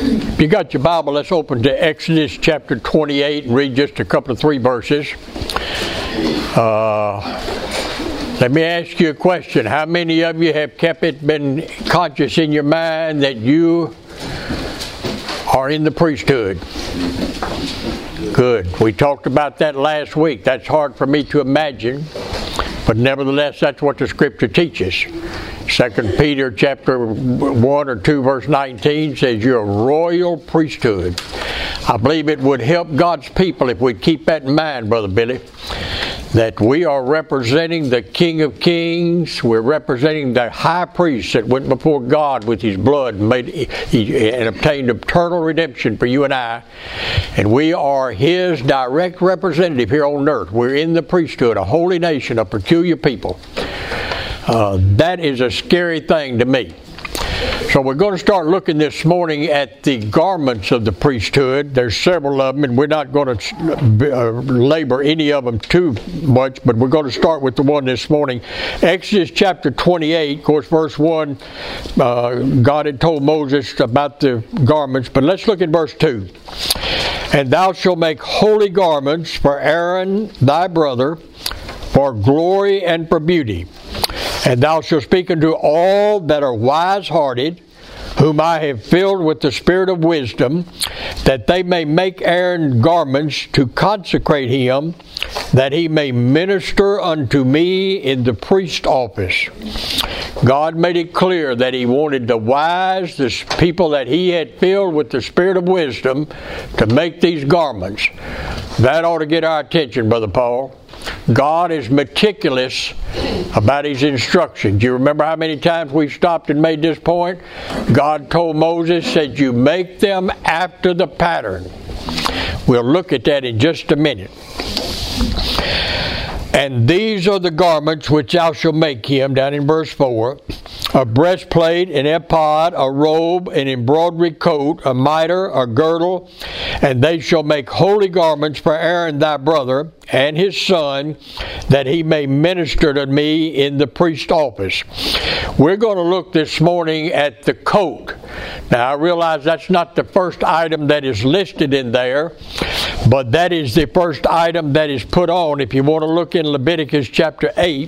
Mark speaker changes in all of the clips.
Speaker 1: If you got your Bible, let's open to Exodus chapter 28 and read just a couple of 3 verses. Let me ask you a question. How many of you have been conscious in your mind that you are in the priesthood? Good. We talked about that last week. That's hard for me to imagine, but nevertheless, that's what the Scripture teaches. 2 Peter chapter 1 or 2 verse 19 says you're a royal priesthood. I believe it would help God's people if we'd keep that in mind, Brother Billy, that we are representing the King of Kings. We're representing the high priest that went before God with his blood and obtained eternal redemption for you and I. And we are his direct representative here on earth. We're in the priesthood, a holy nation, a peculiar people. That is a scary thing to me. So we're going to start looking this morning at the garments of the priesthood. There's several of them, and we're not going to labor any of them too much, but we're going to start with the one this morning. Exodus chapter 28, of course, verse 1, God had told Moses about the garments, but let's look at verse 2. And thou shalt make holy garments for Aaron thy brother, for glory and for beauty. And thou shalt speak unto all that are wise-hearted, whom I have filled with the spirit of wisdom, that they may make Aaron garments to consecrate him, that he may minister unto me in the priest office. God made it clear that he wanted the wise, the people that he had filled with the spirit of wisdom, to make these garments. That ought to get our attention, Brother Paul. God is meticulous about his instructions. You remember how many times we stopped and made this point? God told Moses, said, you make them after the pattern. We'll look at that in just a minute. And these are the garments which thou shalt make him, down in verse 4, a breastplate, an ephod, a robe, an embroidery coat, a mitre, a girdle, and they shall make holy garments for Aaron thy brother and his son, that he may minister to me in the priest office. We're going to look this morning at the coat. Now I realize that's not the first item that is listed in there, but that is the first item that is put on. If you want to look in Leviticus chapter 8,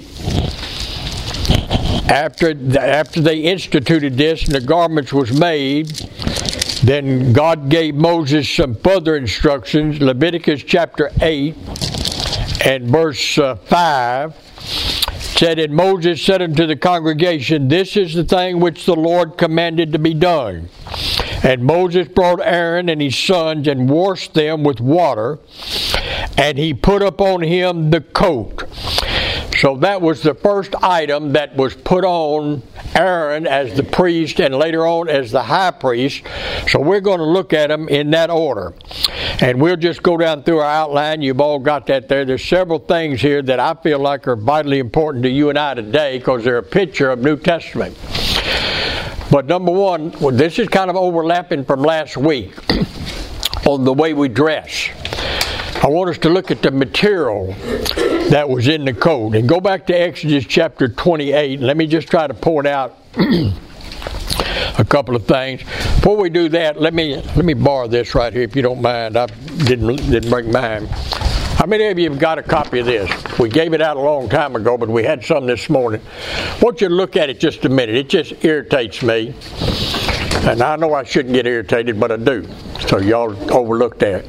Speaker 1: after they instituted this and the garments was made, then God gave Moses some further instructions. Leviticus chapter 8 and verse 5 said, and Moses said unto the congregation, this is the thing which the Lord commanded to be done. And Moses brought Aaron and his sons and washed them with water, and he put upon him the coat. So that was the first item that was put on Aaron as the priest and later on as the high priest. So we're going to look at them in that order. And we'll just go down through our outline. You've all got that there. There's several things here that I feel like are vitally important to you and I today because they're a picture of New Testament. But number one, this is kind of overlapping from last week on the way we dress. I want us to look at the material that was in the coat. And go back to Exodus chapter 28. Let me just try to point out a couple of things. Before we do that, let me borrow this right here if you don't mind. I didn't bring mine. How many of you have got a copy of this? We gave it out a long time ago, but we had some this morning. I want you to look at it just a minute. It just irritates me. And I know I shouldn't get irritated, but I do. So y'all overlooked that.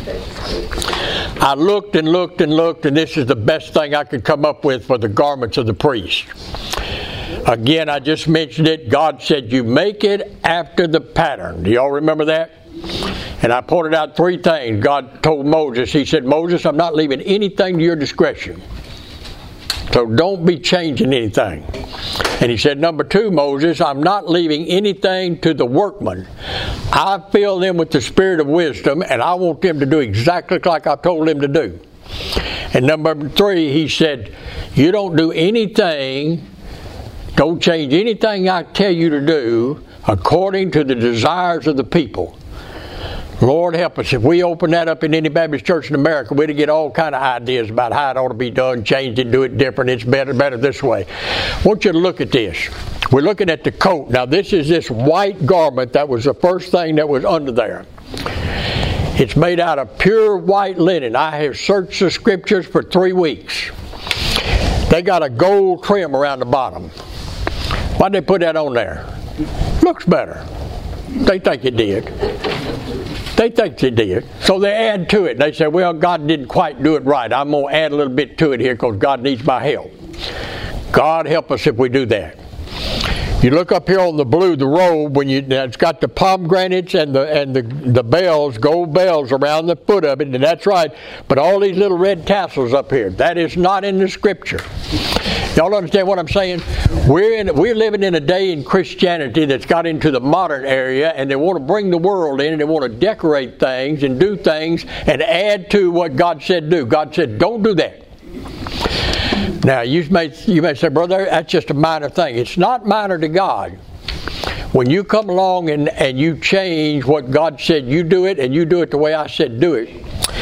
Speaker 1: I looked and looked and looked, and this is the best thing I could come up with for the garments of the priest. Again, I just mentioned it. God said, you make it after the pattern. Do y'all remember that? And I pointed out 3 things. God told Moses, he said, Moses, I'm not leaving anything to your discretion. So don't be changing anything. And he said, number 2, Moses, I'm not leaving anything to the workmen. I fill them with the spirit of wisdom, and I want them to do exactly like I told them to do. And number 3, he said, you don't do anything, don't change anything I tell you to do according to the desires of the people. Lord help us. If we open that up in any Baptist church in America, we'd get all kind of ideas about how it ought to be done, change it, do it different. It's better this way. I want you to look at this. We're looking at the coat. Now this is this white garment that was the first thing that was under there. It's made out of pure white linen. I have searched the scriptures for 3 weeks. They got a gold trim around the bottom. Why'd they put that on there? Looks better. They think it did. They think it did. So they add to it. They say, well, God didn't quite do it right. I'm going to add a little bit to it here because God needs my help. God help us if we do that. You look up here on the blue, the robe, it's got the pomegranates and the bells, gold bells around the foot of it, and that's right. But all these little red tassels up here, that is not in the scripture. Y'all understand what I'm saying? We're living in a day in Christianity that's got into the modern area, and they want to bring the world in, and they want to decorate things and do things and add to what God said do. God said, don't do that. Now, you may say, brother, that's just a minor thing. It's not minor to God. When you come along and you change what God said you do it, and you do it the way I said do it,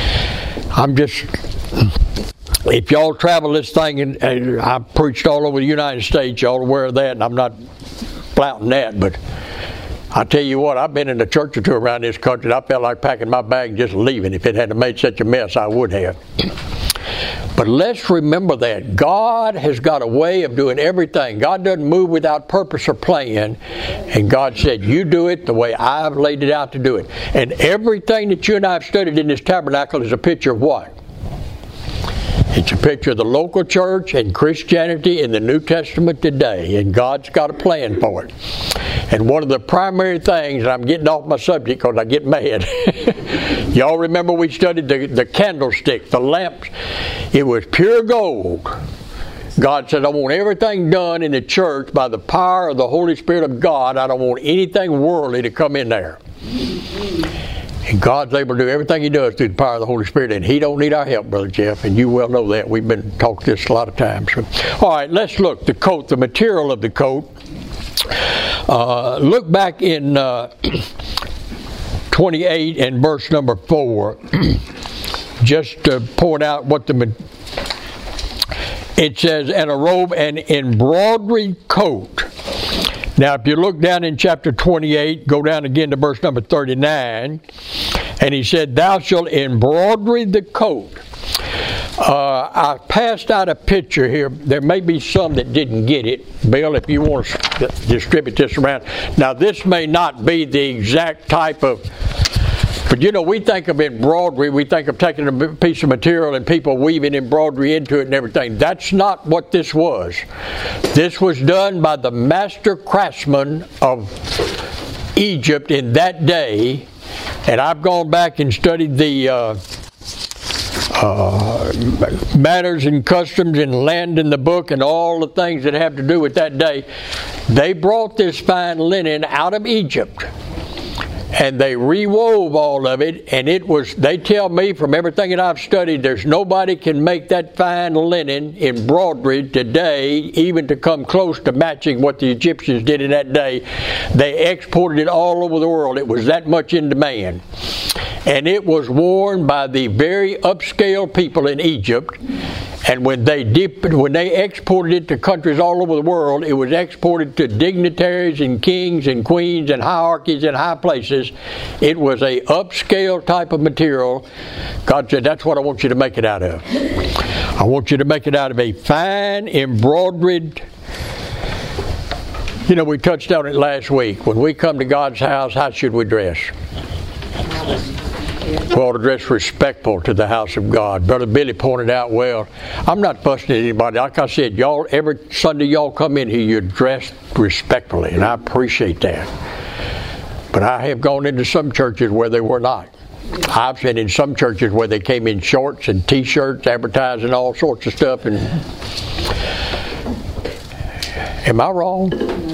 Speaker 1: if y'all travel this thing, and I've preached all over the United States, y'all are aware of that, and I'm not flouting that, but I tell you what, I've been in a church or two around this country, and I felt like packing my bag and just leaving. If it hadn't made such a mess, I would have. But let's remember that God has got a way of doing everything. God doesn't move without purpose or plan. And God said, you do it the way I've laid it out to do it. And everything that you and I have studied in this tabernacle is a picture of what? It's a picture of the local church and Christianity in the New Testament today. And God's got a plan for it. And one of the primary things, and I'm getting off my subject because I get mad. Y'all remember we studied the candlestick, the lamps. It was pure gold. God said, I want everything done in the church by the power of the Holy Spirit of God. I don't want anything worldly to come in there. And God's able to do everything He does through the power of the Holy Spirit, and He don't need our help, Brother Jeff, and you well know that. We've been talking this a lot of times. So, all right, let's look. The coat, the material of the coat. Look back in 28 and verse number 4, just to point out what it says, and a robe and embroidered coat. Now, if you look down in chapter 28, go down again to verse number 39, and he said, thou shalt embroider the coat. I passed out a picture here. There may be some that didn't get it. Bill, if you want to distribute this around. Now, this may not be the exact type of... But you know, we think of embroidery, we think of taking a piece of material and people weaving embroidery into it and everything. That's not what this was. This was done by the master craftsman of Egypt in that day. And I've gone back and studied the manners and customs and land in the book and all the things that have to do with that day. They brought this fine linen out of Egypt. And they rewove all of it, and it was, they tell me from everything that I've studied, there's nobody can make that fine linen embroidered today, even to come close to matching what the Egyptians did in that day. They exported it all over the world. It was that much in demand. And it was worn by the very upscale people in Egypt. And when they exported it to countries all over the world, it was exported to dignitaries and kings and queens and hierarchies and high places. It was a upscale type of material. God said, that's what I want you to make it out of. I want you to make it out of a fine embroidered. You know, we touched on it last week. When we come to God's house, how should we dress? We ought to dress respectful to the house of God. Brother Billy pointed out well. I'm not fussing at anybody. Like I said, y'all, every Sunday y'all come in here, you're dressed respectfully, and I appreciate that. But I have gone into some churches where they were not. I've been in some churches where they came in shorts and T-shirts, advertising all sorts of stuff. And am I wrong?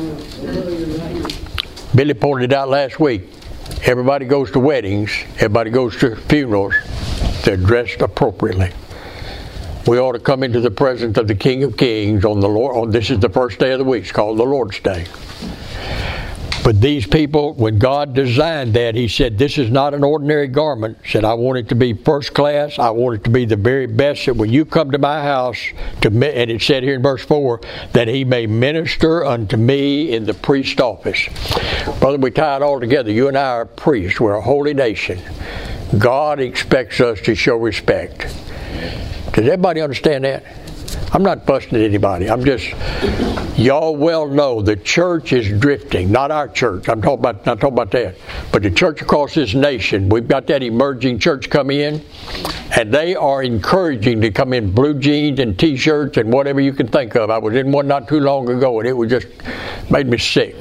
Speaker 1: Billy pointed it out last week. Everybody goes to weddings. Everybody goes to funerals. They're dressed appropriately. We ought to come into the presence of the King of Kings on the Lord. This is the first day of the week. It's called the Lord's Day. But these people, when God designed that, He said, this is not an ordinary garment. He said, I want it to be first class. I want it to be the very best, that when you come to my house, and it said here in verse 4, that He may minister unto me in the priest office. Brother, we tie it all together. You and I are priests. We're a holy nation. God expects us to show respect. Does everybody understand that? I'm not busting at anybody. I'm just, y'all well know the church is drifting. Not our church. I'm not talking about that. But the church across this nation, we've got that emerging church come in, and they are encouraging to come in blue jeans and T-shirts and whatever you can think of. I was in one not too long ago, and it was just made me sick.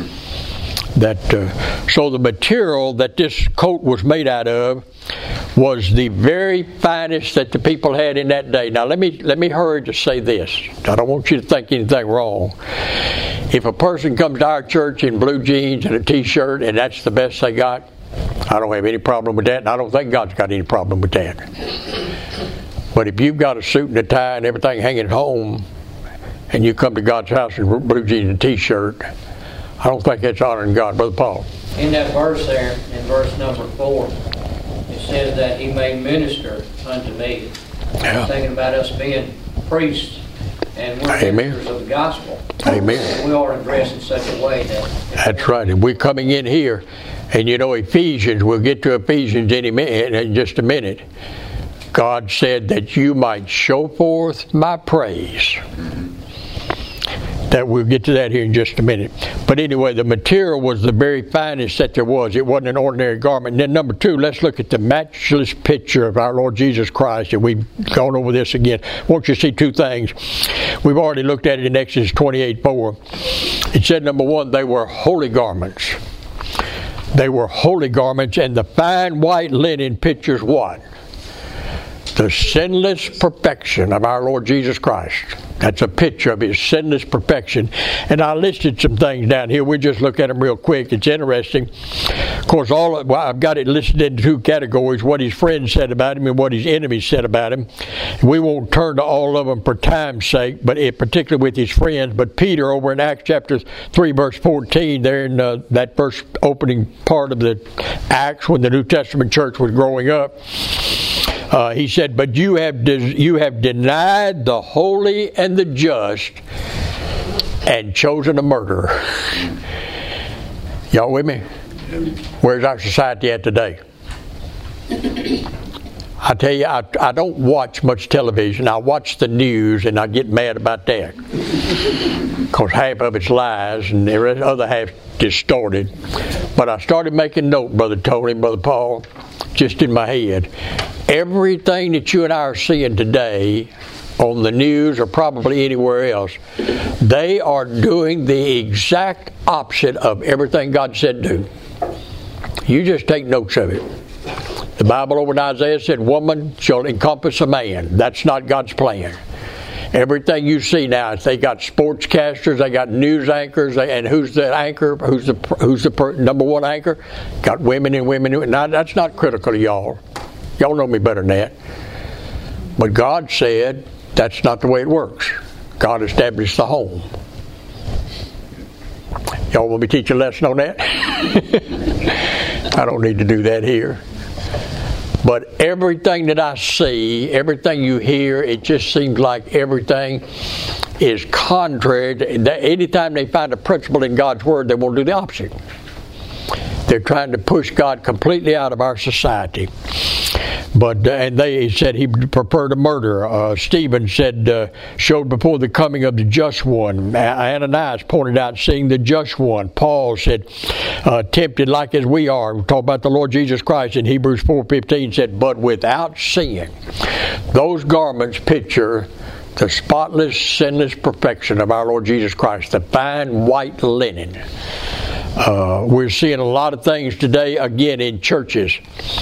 Speaker 1: So the material that this coat was made out of was the very finest that the people had in that day. Now let me hurry to say this. I don't want you to think anything wrong. If a person comes to our church in blue jeans and a T-shirt and that's the best they got, I don't have any problem with that, and I don't think God's got any problem with that. But if you've got a suit and a tie and everything hanging at home, and you come to God's house in blue jeans and T-shirt, I don't think that's honoring God. Brother Paul.
Speaker 2: In that verse there, in verse number 4, it says that He may minister unto me.
Speaker 1: Yeah.
Speaker 2: I'm thinking about us being priests, and we're ministers of the gospel.
Speaker 1: Amen.
Speaker 2: And we ought to dress in such a way that...
Speaker 1: That's right. And we're coming in here, and you know Ephesians, we'll get to Ephesians in just a minute. God said that you might show forth my praise. That we'll get to that here in just a minute. But anyway, the material was the very finest that there was. It wasn't an ordinary garment. And then number 2, let's look at the matchless picture of our Lord Jesus Christ. And we've gone over this again. I want you to see 2 things. We've already looked at it in Exodus 28:4. It said, number 1, they were holy garments. They were holy garments, and the fine white linen pictures what? The sinless perfection of our Lord Jesus Christ. That's a picture of His sinless perfection. And I listed some things down here. We'll just look at them real quick. It's interesting. Of course, I've got it listed into 2 categories, what His friends said about Him and what His enemies said about Him. We won't turn to all of them for time's sake, but particularly with His friends. But Peter, over in Acts chapter 3, verse 14, there in that first opening part of the Acts when the New Testament church was growing up, he said, but you have denied the holy and the just and chosen a murderer. Y'all with me? Where's our society at today? I tell you, I don't watch much television. I watch the news and I get mad about that. Because half of it's lies and the other half distorted. But I started making note, Brother Tony, Brother Paul, just in my head. Everything that you and I are seeing today on the news or probably anywhere else, they are doing the exact opposite of everything God said do. You just take notes of it. The Bible over in Isaiah said, woman shall encompass a man. That's not God's plan. Everything you see now, they got sportscasters, they got news anchors, and who's the anchor? Who's the number 1 anchor? Got women and women. Now, that's not critical to y'all. Y'all know me better than that. But God said that's not the way it works. God established the home. Y'all want me to teach a lesson on that? I don't need to do that here. But everything that I see, everything you hear, it just seems like everything is contrary. Anytime they find a principle in God's Word, they want to do the opposite. They're trying to push God completely out of our society. But and they said he preferred a murder. Stephen said, showed before the coming of the just one. Ananias pointed out seeing the just one. Paul said, tempted like as we are. We talk about the Lord Jesus Christ in Hebrews 4:15 said, but without sin. Those garments picture the spotless, sinless perfection of our Lord Jesus Christ, the fine white linen. We're seeing a lot of things today, again, in churches.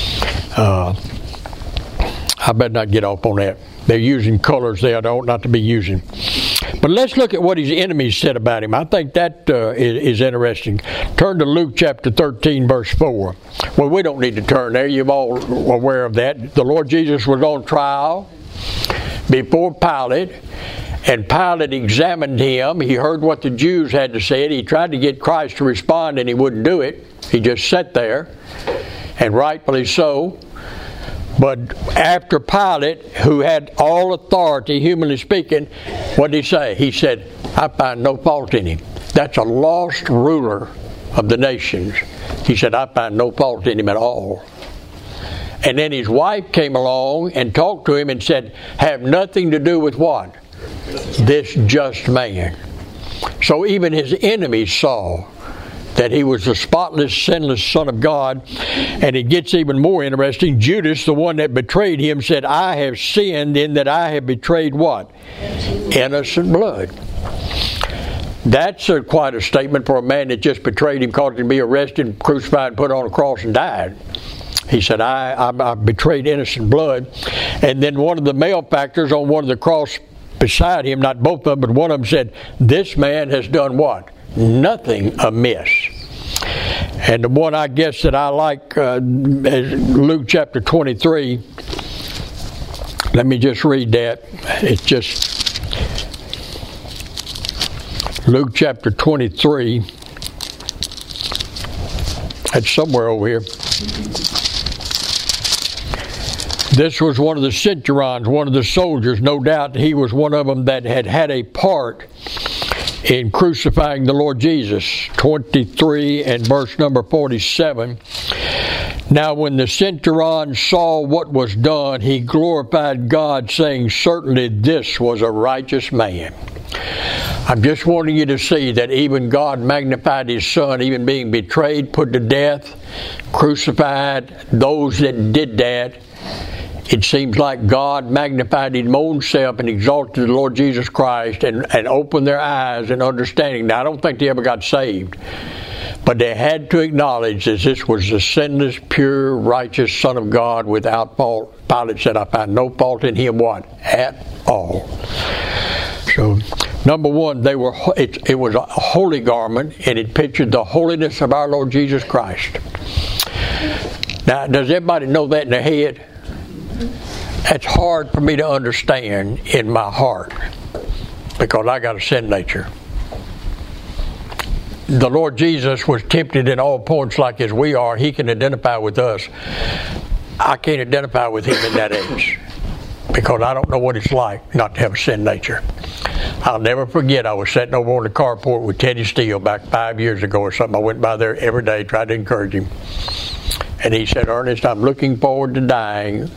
Speaker 1: I better not get off on that. They're using colors they ought not to be using. But let's look at what his enemies said about him. I think that is interesting. Turn to Luke chapter 13, verse 4. Well, we don't need to turn there. You're all aware of that. The Lord Jesus was on trial before Pilate, And Pilate examined him. He heard what the Jews had to say. He tried to get Christ to respond, and he wouldn't do it. He just sat there, and rightfully so. But after Pilate, who had all authority, humanly speaking, what did he say? He said, I find no fault in him. That's a lost ruler of the nations. He said, I find no fault in him at all. And then his wife came along and talked to him and said, have nothing to do with what? This just man. So even his enemies saw that he was the spotless, sinless Son of God. And it gets even more interesting. Judas, the one that betrayed him, said, I have sinned in that I have betrayed what? Innocent blood. That's quite a statement for a man that just betrayed him, caused him to be arrested, crucified, put on a cross, and died. He said, I betrayed innocent blood. And then one of the malefactors on one of the cross beside him, not both of them, but one of them said, this man has done what? Nothing amiss. And the one I guess that I like is Luke chapter 23. Let me just read that. It's just Luke chapter 23. It's somewhere over here. This was one of the centurions, one of the soldiers. No doubt he was one of them that had a part in crucifying the Lord Jesus. 23 and verse number 47. Now when the centurion saw what was done, he glorified God, saying, certainly this was a righteous man. I'm just wanting you to see that even God magnified his Son, even being betrayed, put to death, crucified, those that did that. It seems like God magnified his own self and exalted the Lord Jesus Christ and opened their eyes and understanding. Now, I don't think they ever got saved, but they had to acknowledge that this was the sinless, pure, righteous Son of God without fault. Pilate said, I find no fault in him, what? At all. So, number one, it was a holy garment, and it pictured the holiness of our Lord Jesus Christ. Now, does everybody know that in their head? That's hard for me to understand in my heart because I got a sin nature. The Lord Jesus was tempted in all points like as we are. He can identify with us. I can't identify with him in that age because I don't know what it's like not to have a sin nature. I'll never forget, I was sitting over on the carport with Teddy Steele back 5 years ago or something. I went by there every day, tried to encourage him. And he said, Ernest, I'm looking forward to dying.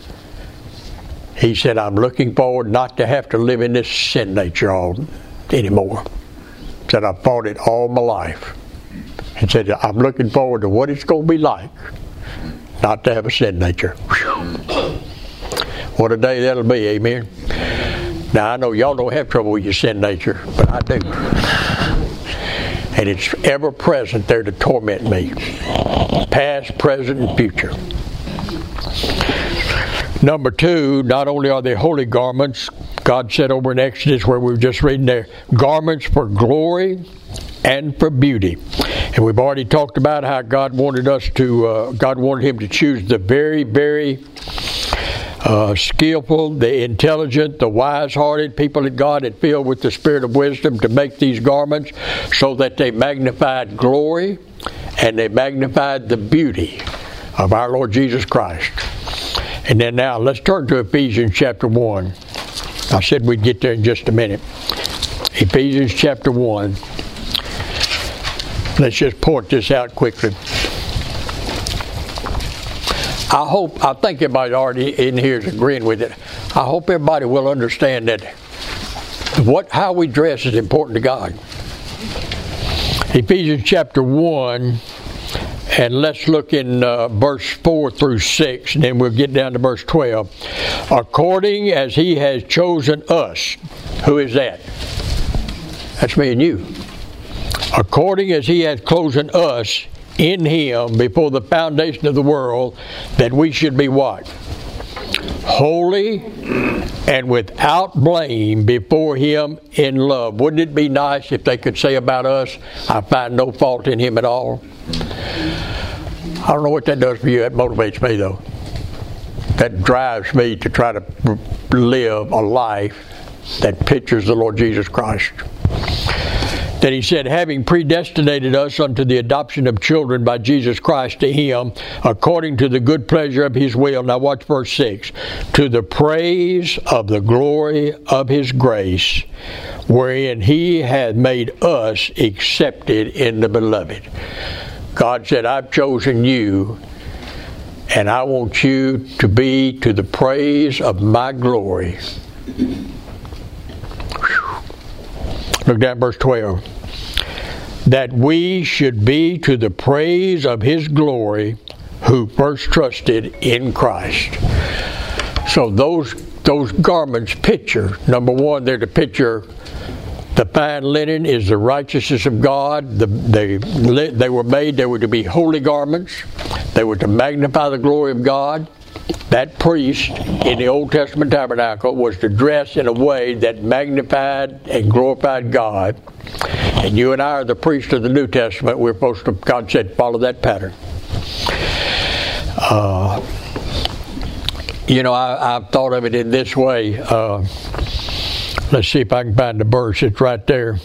Speaker 1: He said, I'm looking forward not to have to live in this sin nature anymore. He said, I've fought it all my life. He said, I'm looking forward to what it's going to be like not to have a sin nature. Whew. What a day that'll be, amen? Now, I know y'all don't have trouble with your sin nature, but I do. And it's ever present there to torment me. Past, present, and future. Number two, not only are they holy garments, God said over in Exodus where we were just reading there, garments for glory and for beauty. And we've already talked about how God wanted him to choose the very, very skillful, the intelligent, the wise-hearted people that God had filled with the spirit of wisdom to make these garments so that they magnified glory and they magnified the beauty of our Lord Jesus Christ. And then now, let's turn to Ephesians chapter 1. I said we'd get there in just a minute. Ephesians chapter 1. Let's just point this out quickly. I think everybody already in here is agreeing with it. I hope everybody will understand that how we dress is important to God. Ephesians chapter 1. And let's look in verse 4 through 6, and then we'll get down to verse 12. According as he has chosen us. Who is that? That's me and you. According as he has chosen us in him before the foundation of the world, that we should be what? Holy and without blame before him in love. Wouldn't it be nice if they could say about us, I find no fault in him at all? I don't know what that does for you. That motivates me, though. That drives me to try to live a life that pictures the Lord Jesus Christ. Then he said, having predestinated us unto the adoption of children by Jesus Christ to him, according to the good pleasure of his will. Now watch verse 6. To the praise of the glory of his grace, wherein he hath made us accepted in the beloved. God said, I've chosen you, and I want you to be to the praise of my glory. Look down at verse 12. That we should be to the praise of his glory, who first trusted in Christ. So those garments picture, number one, they're to picture the fine linen is the righteousness of God. They were made, they were to be holy garments. They were to magnify the glory of God. That priest in the Old Testament tabernacle was to dress in a way that magnified and glorified God. And you and I are the priests of the New Testament. We're supposed to, God said, follow that pattern. I've thought of it in this way. Let's see if I can find the verse. It's right there.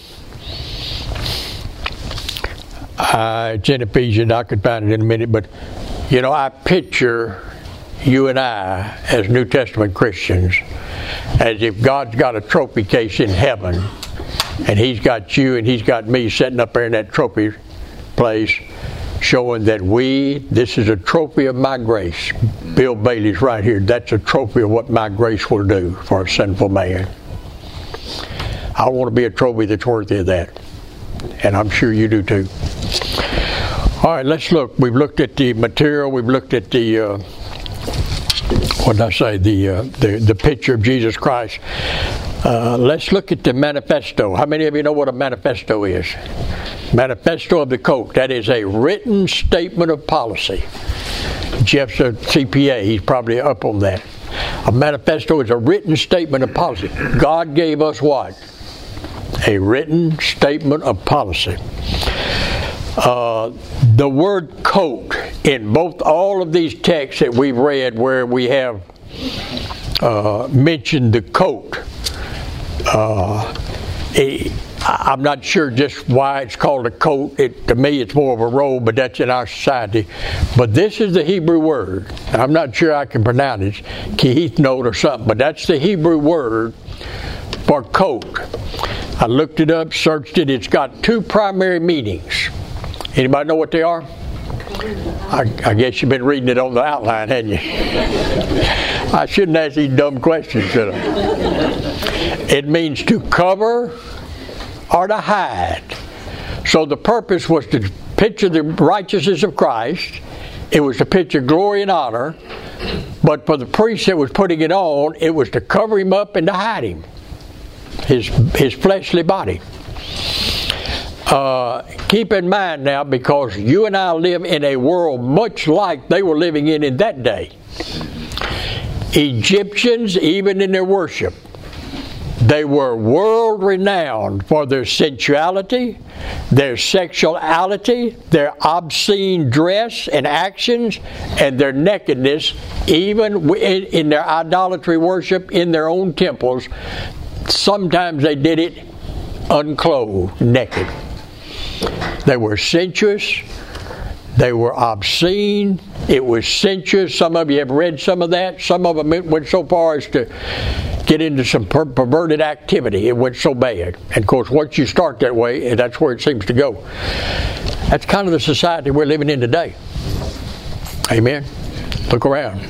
Speaker 1: It's in Ephesians. I could find it in a minute. But, I picture you and I as New Testament Christians as if God's got a trophy case in heaven, and he's got you and he's got me sitting up there in that trophy place, showing that this is a trophy of my grace. Bill Bailey's right here. That's a trophy of what my grace will do for a sinful man. I want to be a trophy that's worthy of that. And I'm sure you do too. All right, let's look. We've looked at the material. We've looked at the the picture of Jesus Christ. Let's look at the manifesto. How many of you know what a manifesto is? Manifesto of the coat. That is a written statement of policy. Jeff's a CPA. He's probably up on that. A manifesto is a written statement of policy. God gave us what? A written statement of policy. The word coat in all of these texts that we've read where we have mentioned the coat, I'm not sure just why it's called a coat. To me it's more of a robe, but that's in our society. But this is the Hebrew word. I'm not sure I can pronounce it, kehithnot or something, but that's the Hebrew word for coat. I looked it up, searched it. It's got two primary meanings. Anybody know what they are? I guess you've been reading it on the outline, hadn't you? I shouldn't ask these dumb questions, should I? It means to cover or to hide. So the purpose was to picture the righteousness of Christ. It was to picture glory and honor. But for the priest that was putting it on, it was to cover him up and to hide him. His fleshly body. Keep in mind now, because you and I live in a world much like they were living in that day. Egyptians, even in their worship, they were world renowned for their sensuality, their sexuality, their obscene dress and actions, and their nakedness, even in their idolatry worship in their own temples. Sometimes they did it unclothed, naked. They were sensuous. They were obscene. It was sensuous. Some of you have read some of that. Some of them went so far as to get into some perverted activity. It went so bad. And of course, once you start that way, that's where it seems to go. That's kind of the society we're living in today. Amen? Look around.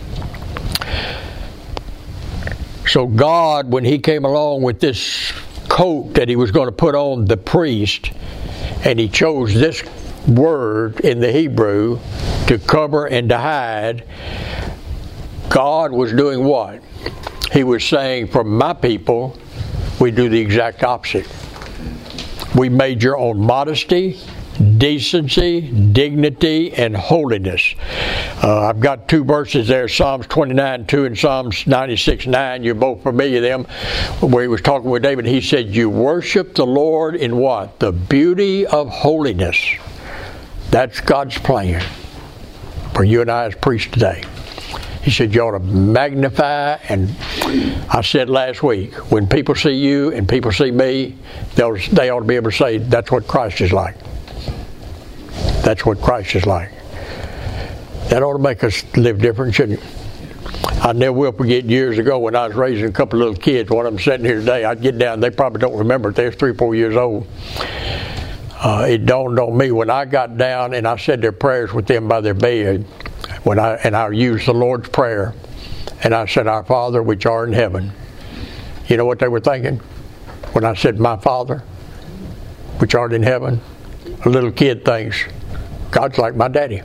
Speaker 1: So God, when He came along with this coat that He was going to put on the priest, and He chose this word in the Hebrew to cover and to hide, God was doing what? He was saying, for my people, we do the exact opposite. We major on modesty, decency, dignity, and holiness. I've got two verses there, Psalms 29:2 and Psalms 96:9. You're both familiar with them. Where he was talking with David, he said, you worship the Lord in what? The beauty of holiness. That's God's plan for you and I as priests today. He said, you ought to magnify, and I said last week, when people see you and people see me, they ought to be able to say, that's what Christ is like. That's what Christ is like. That ought to make us live different, shouldn't it? I never will forget years ago when I was raising a couple of little kids. One of them sitting here today, I'd get down, they probably don't remember it, they were 3 or 4 years old. It dawned on me when I got down and I said their prayers with them by their bed, I used the Lord's Prayer, and I said, Our Father which art in heaven. You know what they were thinking? When I said, My Father which art in heaven, a little kid thinks, God's like my daddy.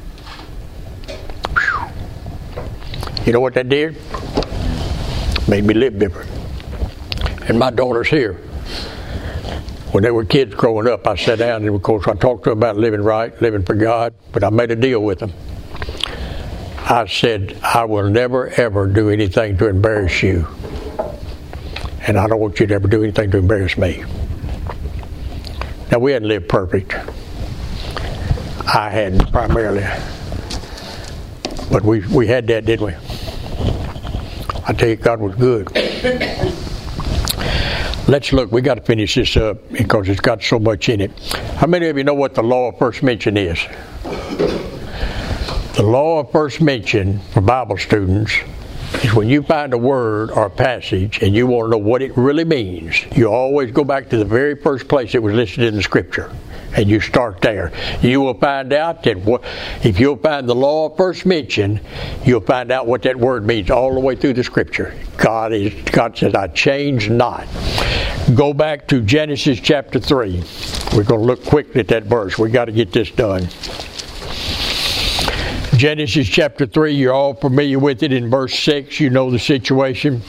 Speaker 1: Whew. You know what that did? Made me live different. And my daughter's here. When they were kids growing up, I sat down and of course I talked to them about living right, living for God, but I made a deal with them. I said, I will never ever do anything to embarrass you. And I don't want you to ever do anything to embarrass me. Now we hadn't lived perfect. I hadn't primarily. But we had that, didn't we? I tell you, God was good. Let's look. We got to finish this up because it's got so much in it. How many of you know what the law of first mention is? The law of first mention for Bible students is when you find a word or a passage and you want to know what it really means, you always go back to the very first place it was listed in the Scripture. And you start there. You will find out that if you'll find the law of first mention, you'll find out what that word means all the way through the Scripture. God says, I change not. Go back to Genesis chapter 3. We're going to look quickly at that verse. We got to get this done. Genesis chapter 3, you're all familiar with it. In verse 6, you know the situation.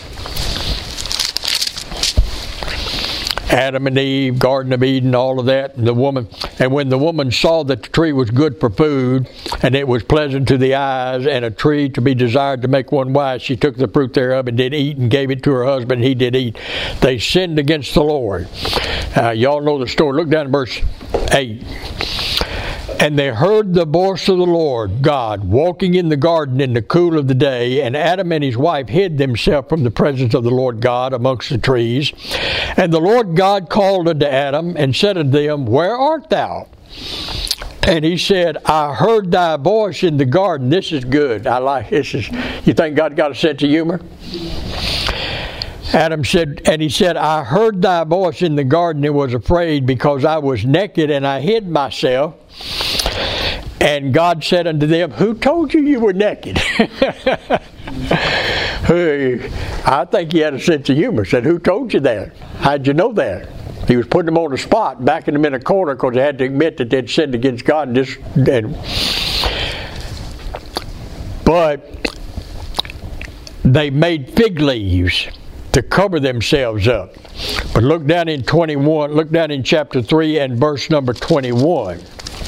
Speaker 1: Adam and Eve, Garden of Eden, all of that, and when the woman saw that the tree was good for food, and it was pleasant to the eyes, and a tree to be desired to make one wise, she took the fruit thereof and did eat, and gave it to her husband, and he did eat. They sinned against the Lord. Y'all know the story. Look down at verse 8. And they heard the voice of the Lord God walking in the garden in the cool of the day, and Adam and his wife hid themselves from the presence of the Lord God amongst the trees. And the Lord God called unto Adam and said unto them, Where art thou? And he said, I heard thy voice in the garden. This is good. I like this. You think God got a sense of humor? Adam said, and he said, I heard thy voice in the garden and was afraid because I was naked and I hid myself. And God said unto them, Who told you you were naked? I think he had a sense of humor. Said, who told you that? How'd you know that? He was putting them on the spot, backing them in a corner because they had to admit that they'd sinned against God. But they made fig leaves to cover themselves up. But look down in chapter 3 and verse number 21.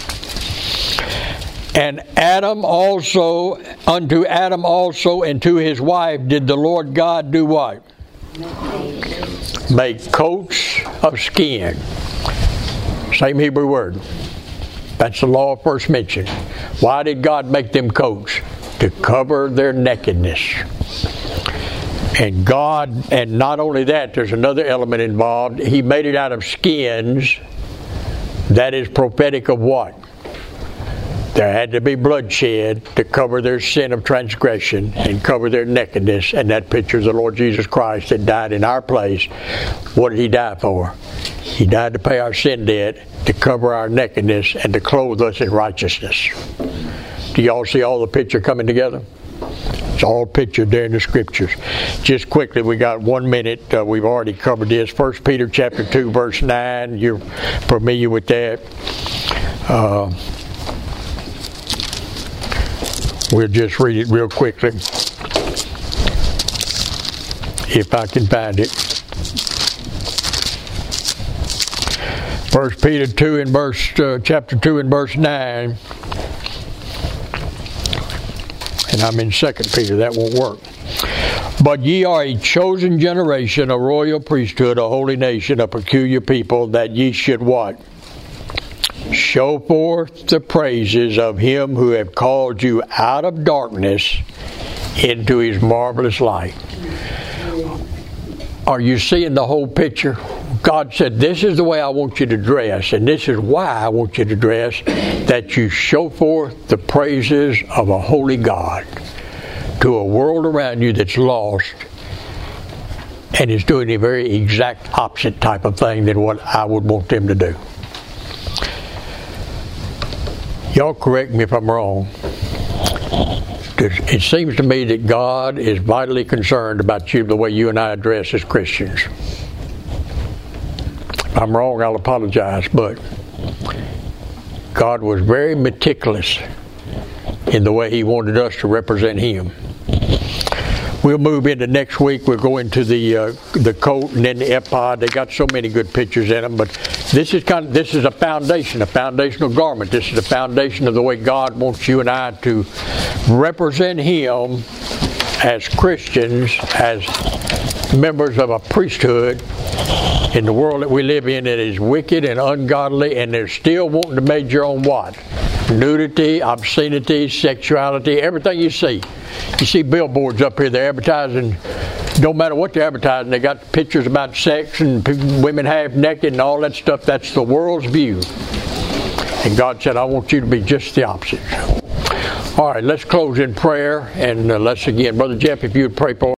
Speaker 1: And unto Adam also and to his wife did the Lord God do what? Make coats of skin. Same Hebrew word. That's the law of first mention. Why did God make them coats? To cover their nakedness. And not only that, there's another element involved. He made it out of skins. That is prophetic of what? There had to be bloodshed to cover their sin of transgression and cover their nakedness. And that pictures the Lord Jesus Christ that died in our place. What did he die for? He died to pay our sin debt, to cover our nakedness, and to clothe us in righteousness. Do y'all see all the picture coming together? It's all pictured there in the Scriptures. Just quickly, we got 1 minute. We've already covered this. 1 Peter chapter 2, verse 9. You're familiar with that. We'll just read it real quickly, if I can find it. 1 Peter 2 in chapter 2 and verse 9. And I'm in 2 Peter, that won't work. But ye are a chosen generation, a royal priesthood, a holy nation, a peculiar people, that ye should what? Show forth the praises of him who have called you out of darkness into His marvelous light. Are you seeing the whole picture? God said, this is the way I want you to dress, and this is why I want you to dress, that you show forth the praises of a holy God to a world around you that's lost and is doing a very exact opposite type of thing than what I would want them to do. Y'all correct me if I'm wrong. It seems to me that God is vitally concerned about you, the way you and I dress as Christians. If I'm wrong, I'll apologize, but God was very meticulous in the way He wanted us to represent Him. We'll move into next week. We'll go into the coat and then the ephod. They got so many good pictures in them, but this is a foundation, a foundational garment. This is the foundation of the way God wants you and I to represent Him as Christians, as members of a priesthood in the world that we live in that is wicked and ungodly, and they're still wanting to major on what? Nudity, obscenity, sexuality, everything you see. You see billboards up here, they're advertising, don't matter what they're advertising, they got pictures about sex and women half naked and all that stuff. That's the world's view. And God said, I want you to be just the opposite. All right, let's close in prayer, and let's again, Brother Jeff, if you would pray for us.